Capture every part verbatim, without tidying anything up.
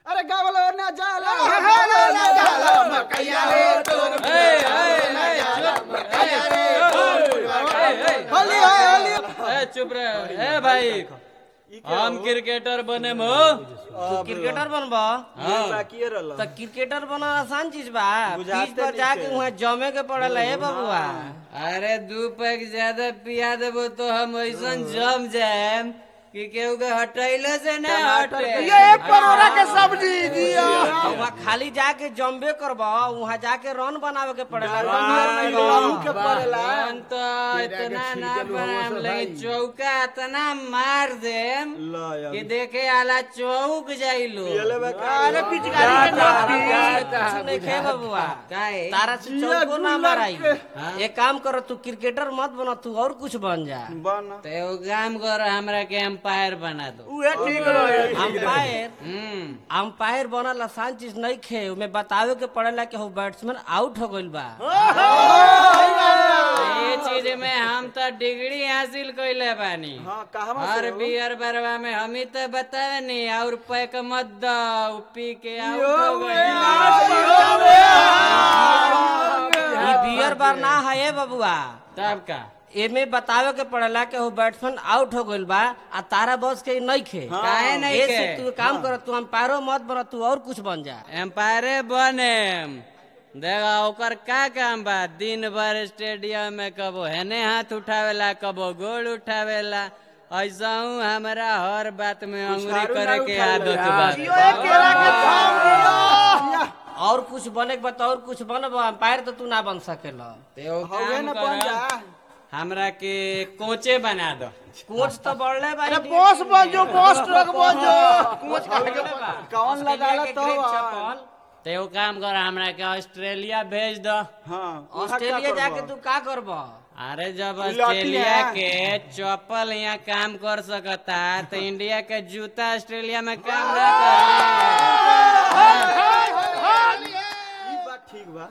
अरे गावलो ना जाला गावलो ना जाला मकैया रे तोर ए ए चुप होली होली ए चुप रे ए भाई हम क्रिकेटर बने मो तू क्रिकेटर बनबा हां किए रहल त क्रिकेटर बनना आसान चीज बा बीच पर जाके वहां जमे के पड़ल है बबुआ। अरे दू पैक ज्यादा पिया देबो तो हम ऐसन जम जाएम कि केहू के हटैले से ना हटे। ये एक परोरा के सब्जी दिया वहां खाली जाके जम्बे करबा वहां जाके रन बनावे के पड़ेला के पड़ेला रन तो इतना ना बनाम लेकिन चौका इतना मार देम कि देखे आला चौक जाइलो। अरे पिचकारी के कुछ नहीं खे बबुआ काहे तारा से चौको ना माराई। एक काम कर तू क्रिकेटर मत बना तू और कुछ बन जा। बन तो एगो काम कर हमरा के अंपायर बना दो। उहे ठीक रहे अंपायर हम्म अंपायर बनल आसान चीज नहीं खे उमे बतावे के पड़ेला कि हो बैट्समैन आउट हो गइल बा। ये चीज में हम तो डिग्री हासिल कइले बानी। हां कहवा हर बियर बरवा में हम ही तो बतावे नहीं और पैक मत दो पी के आउट हो गए। ई बियर बार ना है बबुआ तब का एमे बतावे के पड़ेला कि हो बैट्समैन आउट हो गइल बा आ तारा बॉस के नहीं खे। काहे नहीं ऐसे के तू काम कर तू अंपायरो मत बना तू और कुछ बन जा। एम्पायरे बने देखा ओकर का काम बा दिन भर स्टेडियम में कबो हेने हाथ उठावेला कबो गोल उठावेला ऐसा हूँ हमारा हर बात में अंगुरी करे के आदत बा। और कुछ बने के बता और कुछ बनब अंपायर तो तू ना बन सकेला। हवे ना बन जा हमरा के कोचे बना दो। कोच तो बढ़ले बा अरे बॉस बन जो बॉस ट्रक बन जो कोच का बढ़ले बा कौन लगाला तो ते एगो काम कर हमरा के ऑस्ट्रेलिया भेज दो। हां ऑस्ट्रेलिया जाके तू का करब। अरे जब ऑस्ट्रेलिया के चप्पल यहाँ काम कर सकता तो इंडिया के जूता ऑस्ट्रेलिया में काम ना करे। ई बात ठीक बा।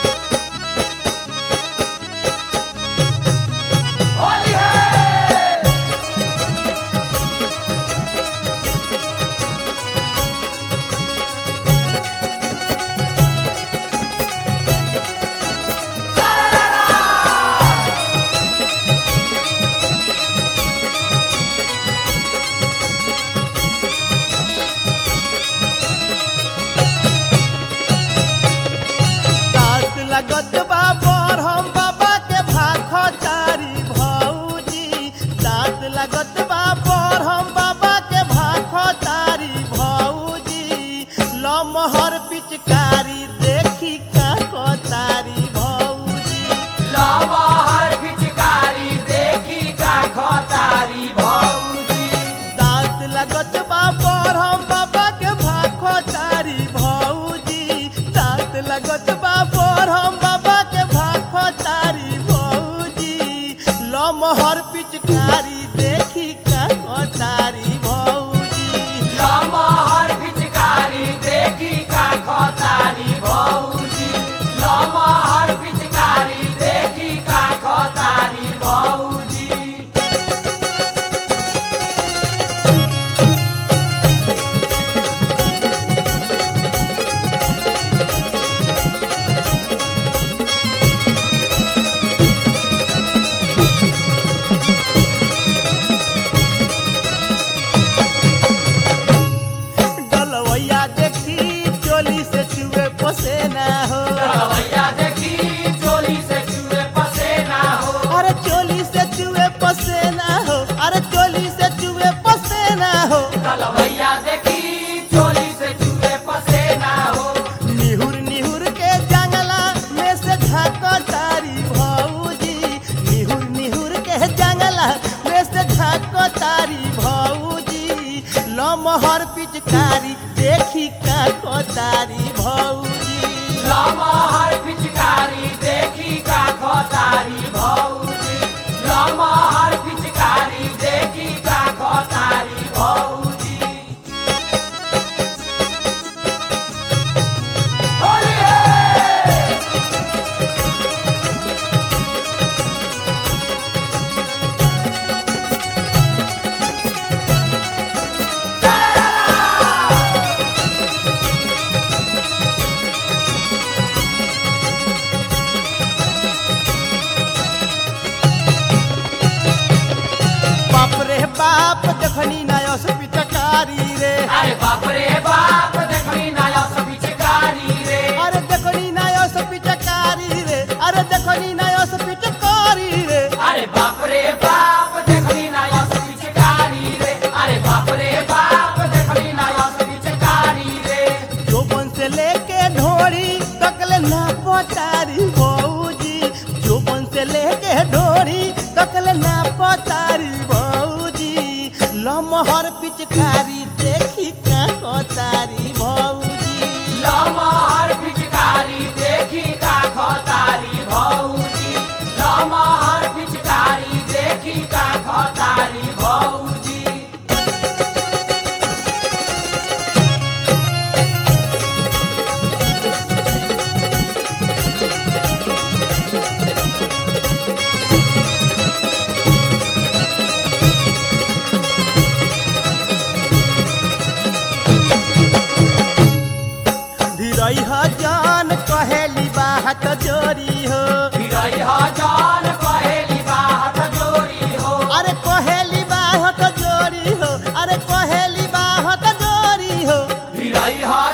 लागत बा पर हम बाबा के भाखो तारी भौजी दांत लागत बा पर हम बाबा के भाखो तारी भौजी लमहर पिचकारी देखी का को तारी भौजी लमहर पिचकारी देखी का को तारी भौजी दांत लागत बा पर हम बाबा के भाखो तारी भौजी दांत लागत बा पर हम बाबा के भाखो तारी भौजी लमहर पिचकारी देखी का को तारी भौजी लमहर पिचकारी देखी का को तारी भौजी लमहर पिचकारी देखी का को तारी भौजी। डलवैया देखी चोली से चुए पसेना हो भैया देखी चोली से चूहे पसेना हो अरे चोली से चुए पसेना हो अरे चोली से चुए पसेना हो कल भैया देखी चोली से चूहे पसेना हो निहुर निहुर के जंगला में से झाको तारी भौजी निहुर निहुर के जंगला में से झाको तारी भौजी लमहर पिचकारी देखी का को तारी भौजी लमहर पिचकारी देखी का को तारी भौजी लमहर पिचकारी देखी का को तारी भौजी। होली है बाप रे बाप देखली नाया सब पिचकारी रे अरे देखो नी नायो से पिचकारी रे अरे देखो नी नायो से पिचकारी रे अरे बाप रे बाप देखली नाया सब पिचकारी रे अरे बाप रे बाप देखली नाया सब पिचकारी रे जोबन से लेके ढोरी तकले ना पतारी भौजी जोबन से लेके ढोरी तकले ना पतारी भौजी लमहर पिचकारी देखी का कोतारी भौजी लमहर पिचकारी देखी का खतारी भौजी लमहर पिचकारी देखी का खतारी भौजी धीरई जान कहेली बात जोरी हो बिरई जान कहेली बात जोरी हो अरे कहेली बात जोरी हो अरे कहेली बात जोरी हो बिरई